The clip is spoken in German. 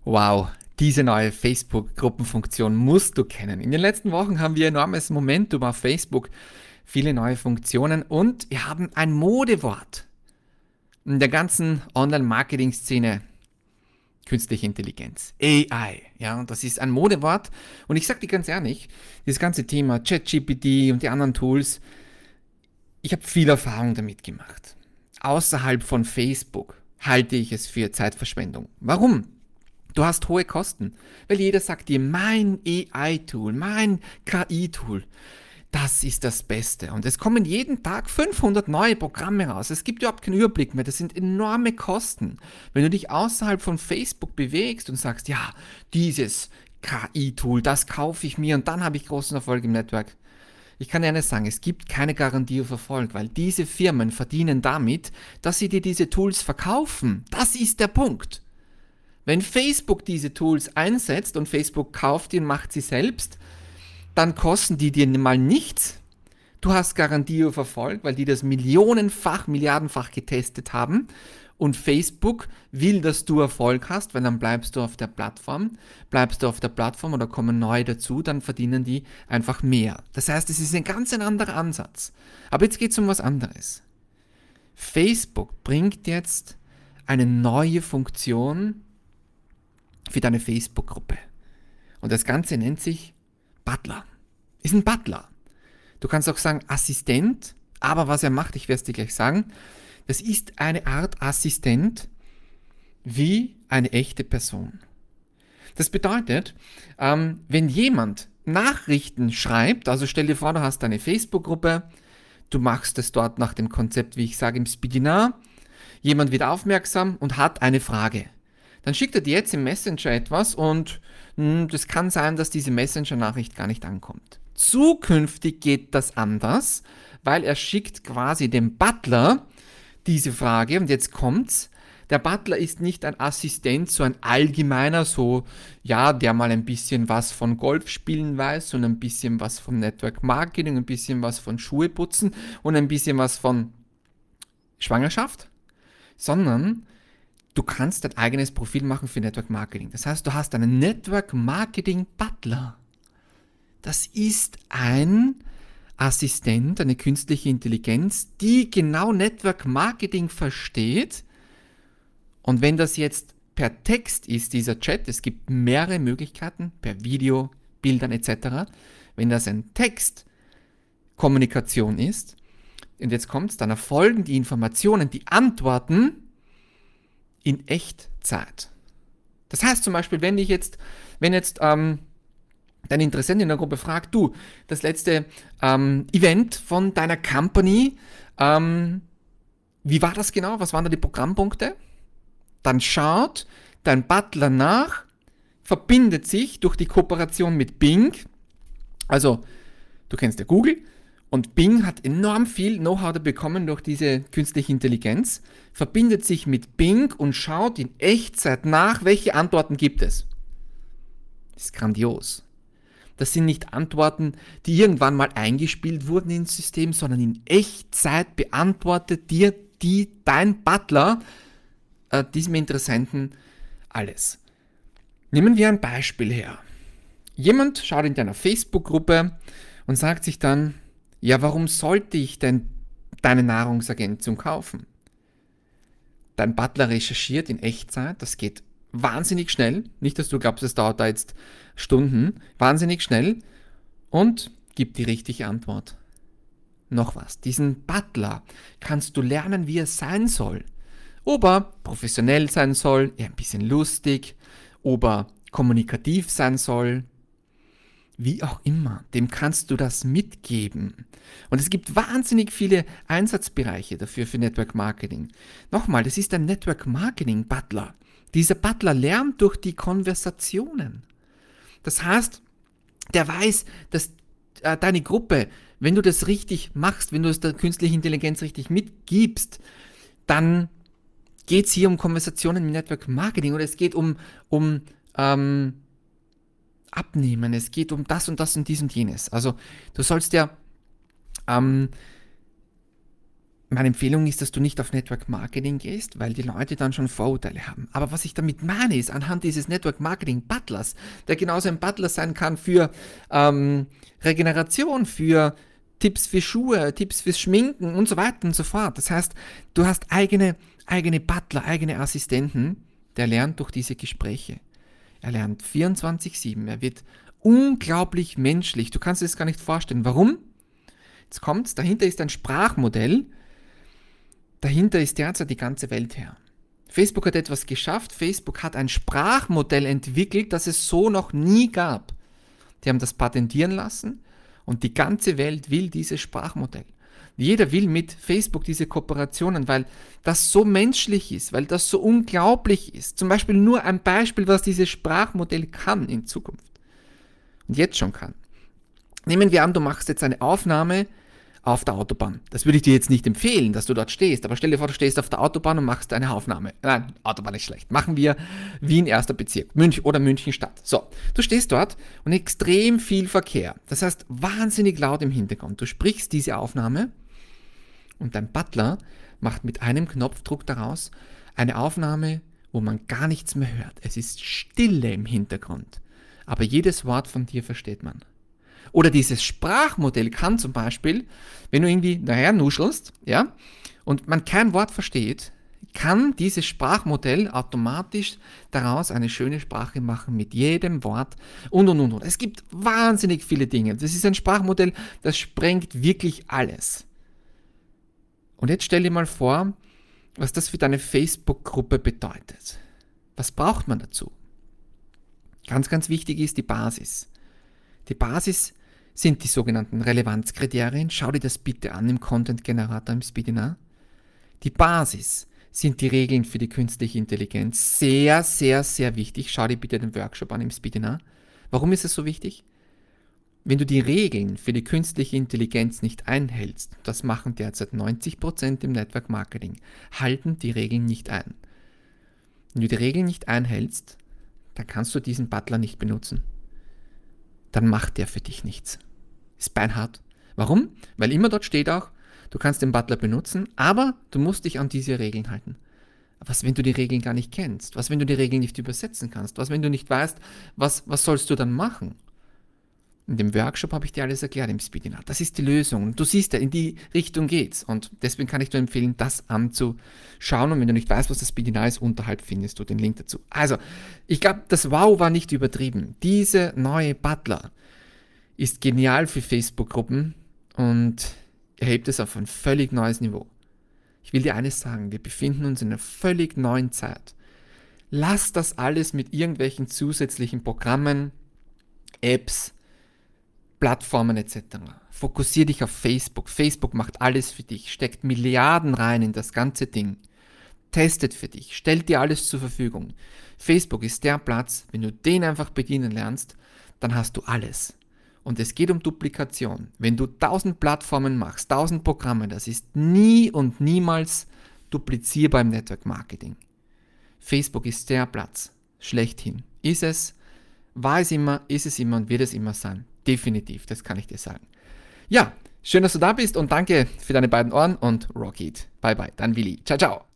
Wow, diese neue Facebook-Gruppenfunktion musst du kennen. In den letzten Wochen haben wir enormes Momentum auf Facebook, viele neue Funktionen und wir haben ein Modewort in der ganzen Online-Marketing-Szene. Künstliche Intelligenz, AI, ja, und das ist ein Modewort. Und ich sage dir ganz ehrlich, das ganze Thema ChatGPT und die anderen Tools, ich habe viel Erfahrung damit gemacht. Außerhalb von Facebook halte ich es für Zeitverschwendung. Warum? Du hast hohe Kosten, weil jeder sagt dir, mein AI-Tool, mein KI-Tool, das ist das Beste. Und es kommen jeden Tag 500 neue Programme raus. Es gibt überhaupt keinen Überblick mehr. Das sind enorme Kosten. Wenn du dich außerhalb von Facebook bewegst und sagst, ja, dieses KI-Tool, das kaufe ich mir und dann habe ich großen Erfolg im Network. Ich kann dir eines sagen, es gibt keine Garantie auf Erfolg, weil diese Firmen verdienen damit, dass sie dir diese Tools verkaufen. Das ist der Punkt. Wenn Facebook diese Tools einsetzt und Facebook kauft die und macht sie selbst, dann kosten die dir mal nichts. Du hast Garantie auf Erfolg, weil die das millionenfach, milliardenfach getestet haben. Und Facebook will, dass du Erfolg hast, weil dann bleibst du auf der Plattform. Bleibst du auf der Plattform oder kommen neue dazu, dann verdienen die einfach mehr. Das heißt, es ist ein ganz anderer Ansatz. Aber jetzt geht es um was anderes. Facebook bringt jetzt eine neue Funktion für deine Facebook-Gruppe. Und das Ganze nennt sich Butler. Ist ein Butler. Du kannst auch sagen Assistent, aber was er macht, ich werde es dir gleich sagen, das ist eine Art Assistent wie eine echte Person. Das bedeutet, wenn jemand Nachrichten schreibt, also stell dir vor, du hast eine Facebook-Gruppe, du machst es dort nach dem Konzept, wie ich sage, im Speedinar, jemand wird aufmerksam und hat eine Frage. Dann schickt er dir jetzt im Messenger etwas und das kann sein, dass diese Messenger-Nachricht gar nicht ankommt. Zukünftig geht das anders, weil er schickt quasi dem Butler diese Frage und jetzt kommt's. Der Butler ist nicht ein Assistent, so ein allgemeiner, so, ja, der mal ein bisschen was von Golfspielen weiß und ein bisschen was von Network Marketing, ein bisschen was von Schuhe putzen und ein bisschen was von Schwangerschaft, sondern du kannst dein eigenes Profil machen für Network Marketing. Das heißt, du hast einen Network Marketing Butler. Das ist ein Assistent, eine künstliche Intelligenz, die genau Network Marketing versteht. Und wenn das jetzt per Text ist, dieser Chat, es gibt mehrere Möglichkeiten, per Video, Bildern etc. Wenn das ein Textkommunikation ist, und jetzt kommt es, dann erfolgen die Informationen, die Antworten in Echtzeit. Das heißt zum Beispiel, wenn jetzt dein Interessent in der Gruppe fragt, du, das letzte Event von deiner Company, wie war das genau? Was waren da die Programmpunkte? Dann schaut dein Butler nach, verbindet sich durch die Kooperation mit Bing, also du kennst ja Google, und Bing hat enorm viel Know-how bekommen durch diese künstliche Intelligenz, verbindet sich mit Bing und schaut in Echtzeit nach, welche Antworten gibt es. Das ist grandios. Das sind nicht Antworten, die irgendwann mal eingespielt wurden ins System, sondern in Echtzeit beantwortet dir dein Butler, diesem Interessenten, alles. Nehmen wir ein Beispiel her. Jemand schaut in deiner Facebook-Gruppe und sagt sich dann, ja, warum sollte ich denn deine Nahrungsergänzung kaufen? Dein Butler recherchiert in Echtzeit, das geht wahnsinnig schnell, nicht, dass du glaubst, es dauert da jetzt Stunden, wahnsinnig schnell und gibt die richtige Antwort. Noch was, diesen Butler kannst du lernen, wie er sein soll. Ob er professionell sein soll, eher ein bisschen lustig, ob er kommunikativ sein soll, wie auch immer, dem kannst du das mitgeben. Und es gibt wahnsinnig viele Einsatzbereiche dafür für Network Marketing. Nochmal, das ist ein Network Marketing Butler. Dieser Butler lernt durch die Konversationen. Das heißt, der weiß, dass deine Gruppe, wenn du das richtig machst, wenn du es der künstlichen Intelligenz richtig mitgibst, dann geht es hier um Konversationen im Network Marketing oder es geht um Abnehmen, es geht um das und das und dies und jenes. Also du sollst ja Meine Empfehlung ist, dass du nicht auf Network Marketing gehst, weil die Leute dann schon Vorurteile haben. Aber was ich damit meine, ist anhand dieses Network Marketing Butlers, der genauso ein Butler sein kann für Regeneration, für Tipps für Schuhe, Tipps fürs Schminken und so weiter und so fort. Das heißt, du hast eigene Butler, eigene Assistenten, der lernt durch diese Gespräche. Er lernt 24/7, er wird unglaublich menschlich. Du kannst dir das gar nicht vorstellen. Warum? Jetzt kommt's, dahinter ist ein Sprachmodell, dahinter ist derzeit die ganze Welt her. Facebook hat etwas geschafft, Facebook hat ein Sprachmodell entwickelt, das es so noch nie gab. Die haben das patentieren lassen und die ganze Welt will dieses Sprachmodell. Jeder will mit Facebook diese Kooperationen, weil das so menschlich ist, weil das so unglaublich ist. Zum Beispiel nur ein Beispiel, was dieses Sprachmodell kann in Zukunft und jetzt schon kann. Nehmen wir an, du machst jetzt eine Aufnahme auf der Autobahn. Das würde ich dir jetzt nicht empfehlen, dass du dort stehst, aber stell dir vor, du stehst auf der Autobahn und machst eine Aufnahme. Nein, Autobahn ist schlecht. Machen wir Wien 1. Bezirk, München oder München Stadt. So, du stehst dort und extrem viel Verkehr. Das heißt, wahnsinnig laut im Hintergrund. Du sprichst diese Aufnahme und dein Butler macht mit einem Knopfdruck daraus eine Aufnahme, wo man gar nichts mehr hört. Es ist Stille im Hintergrund, aber jedes Wort von dir versteht man. Oder dieses Sprachmodell kann zum Beispiel, wenn du irgendwie daher nuschelst, ja, und man kein Wort versteht, kann dieses Sprachmodell automatisch daraus eine schöne Sprache machen mit jedem Wort und. Es gibt wahnsinnig viele Dinge. Das ist ein Sprachmodell, das sprengt wirklich alles. Und jetzt stell dir mal vor, was das für deine Facebook-Gruppe bedeutet. Was braucht man dazu? Ganz, ganz wichtig ist die Basis. Die Basis sind die sogenannten Relevanzkriterien. Schau dir das bitte an im Content Generator im Speedinar. Die Basis sind die Regeln für die künstliche Intelligenz. Sehr, sehr, sehr wichtig. Schau dir bitte den Workshop an im Speedinar. Warum ist es so wichtig? Wenn du die Regeln für die künstliche Intelligenz nicht einhältst, das machen derzeit 90% im Network Marketing, halten die Regeln nicht ein. Wenn du die Regeln nicht einhältst, dann kannst du diesen Butler nicht benutzen. Dann macht der für dich nichts. Ist beinhart. Warum? Weil immer dort steht auch, du kannst den Butler benutzen, aber du musst dich an diese Regeln halten. Was, wenn du die Regeln gar nicht kennst? Was, wenn du die Regeln nicht übersetzen kannst? Was, wenn du nicht weißt, was sollst du dann machen? In dem Workshop habe ich dir alles erklärt im Speedinar. Das ist die Lösung. Du siehst ja, in die Richtung geht's. Und deswegen kann ich dir empfehlen, das anzuschauen. Und wenn du nicht weißt, was das Speedinar ist, unterhalb findest du den Link dazu. Also, ich glaube, das Wow war nicht übertrieben. Diese neue Butler ist genial für Facebook-Gruppen und erhebt es auf ein völlig neues Niveau. Ich will dir eines sagen, wir befinden uns in einer völlig neuen Zeit. Lass das alles mit irgendwelchen zusätzlichen Programmen, Apps, Plattformen etc. Fokussier dich auf Facebook. Facebook macht alles für dich, steckt Milliarden rein in das ganze Ding, testet für dich, stellt dir alles zur Verfügung. Facebook ist der Platz, wenn du den einfach bedienen lernst, dann hast du alles. Und es geht um Duplikation. Wenn du 1000 Plattformen machst, 1000 Programme, das ist nie und niemals duplizierbar im Network Marketing. Facebook ist der Platz, schlechthin. Ist es, war es immer, ist es immer und wird es immer sein. Definitiv, das kann ich dir sagen. Ja, schön, dass du da bist und danke für deine beiden Ohren und rock it. Bye bye, dein Willi. Ciao, ciao.